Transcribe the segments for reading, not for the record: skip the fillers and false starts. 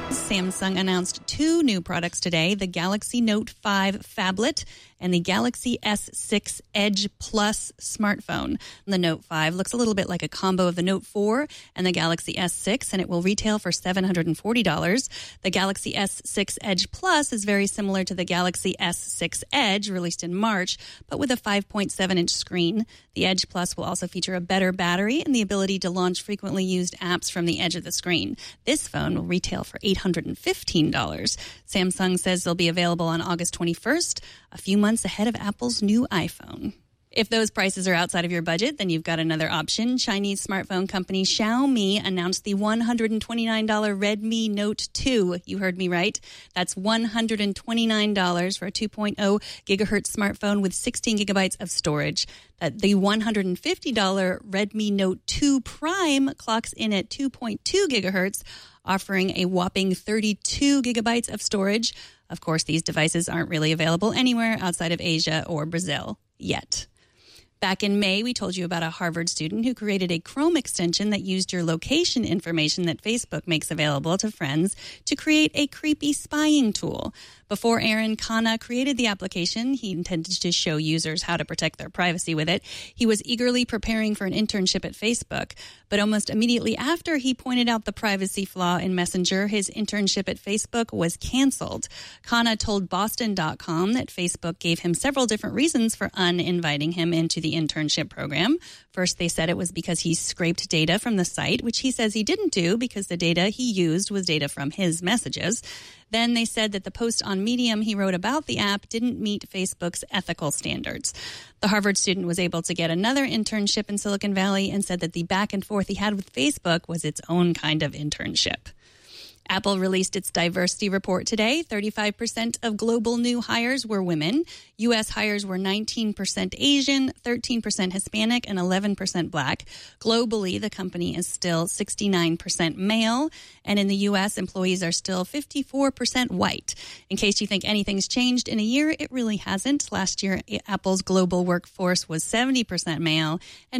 Samsung announced two new products today, the Galaxy Note 5 Phablet and the Galaxy S6 Edge Plus smartphone. The Note 5 looks a little bit like a combo of the Note 4 and the Galaxy S6, and it will retail for $740. The Galaxy S6 Edge Plus is very similar to the Galaxy S6 Edge, released in March, but with a 5.7-inch screen. The Edge Plus will also feature a better battery and the ability to launch frequently used apps from the edge of the screen. This phone will retail for $815. Samsung says they'll be available on August 21st, a few months ahead of Apple's new iPhone. If those prices are outside of your budget, then you've got another option. Chinese smartphone company Xiaomi announced the $129 Redmi Note 2. You heard me right. That's $129 for a 2.0 gigahertz smartphone with 16 gigabytes of storage. The $150 Redmi Note 2 Prime clocks in at 2.2 gigahertz, offering a whopping 32 gigabytes of storage. Of course, these devices aren't really available anywhere outside of Asia or Brazil yet. Back in May, we told you about a Harvard student who created a Chrome extension that used your location information that Facebook makes available to friends to create a creepy spying tool. Before Aaron Khanna created the application, he intended to show users how to protect their privacy with it. He was eagerly preparing for an internship at Facebook, but almost immediately after he pointed out the privacy flaw in Messenger, his internship at Facebook was canceled. Khanna told Boston.com that Facebook gave him several different reasons for uninviting him into the internship program. First, they said it was because he scraped data from the site, which he says he didn't do because the data he used was data from his messages. Then they said that the post on Medium he wrote about the app didn't meet Facebook's ethical standards. The Harvard student was able to get another internship in Silicon Valley and said that the back and forth he had with Facebook was its own kind of internship. Apple released its diversity report today. 35% of global new hires were women. U.S. hires were 19% Asian, 13% Hispanic, and 11% Black. Globally, the company is still 69% male. And in the U.S., employees are still 54% white. In case you think anything's changed in a year, it really hasn't. Last year, Apple's global workforce was 70% male and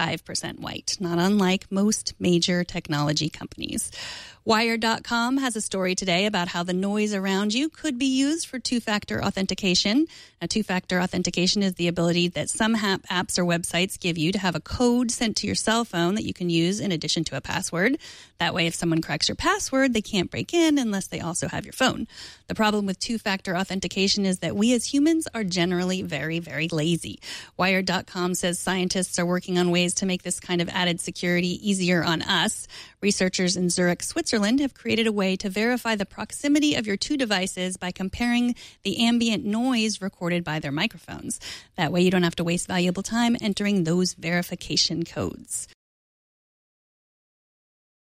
55% white, not unlike most major technology companies. Wired.com has a story today about how the noise around you could be used for two-factor authentication. Now, two-factor authentication is the ability that some apps or websites give you to have a code sent to your cell phone that you can use in addition to a password. That way, if someone cracks your password, they can't break in unless they also have your phone. The problem with two-factor authentication is that we as humans are generally very, very lazy. Wired.com says scientists are working on ways to make this kind of added security easier on us. Researchers in Zurich, Switzerland have created a way to verify the proximity of your two devices by comparing the ambient noise recorded by their microphones. That way you don't have to waste valuable time entering those verification codes.